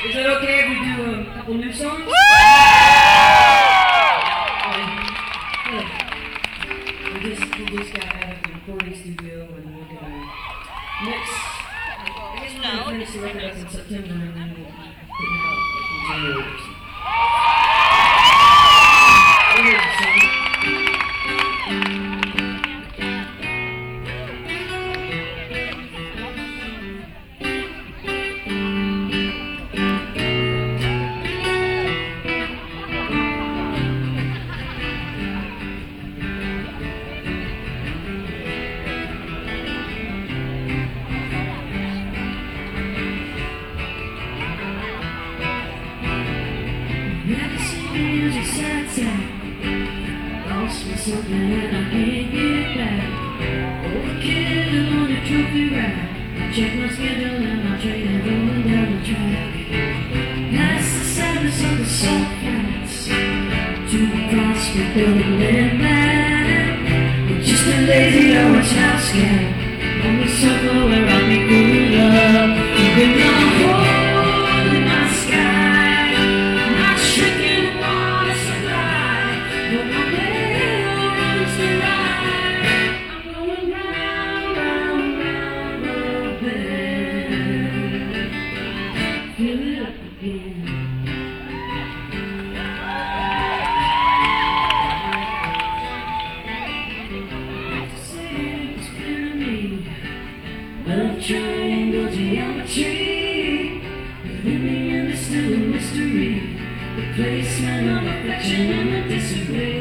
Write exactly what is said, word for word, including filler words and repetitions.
Is it okay if we do a couple new songs? Okay. We just, we just got out of the recording studio and we're gonna mix. I guess we're gonna finish the record up in September and then we'll be putting it out like in January or something. Here's the song. Never seen me as a sad sack. Lost me something and I can't get back. Oh, kid, I'm on a trophy rack. I check my schedule and my train is rolling down the track. Past the sadness of the salt flats to the prospect building and back. We're just a lazy old house cat on the sofa where I'll be good up. You've been a hole in my sky. Love triangle geometry, living in the still mystery, the placement of affection and the disarray.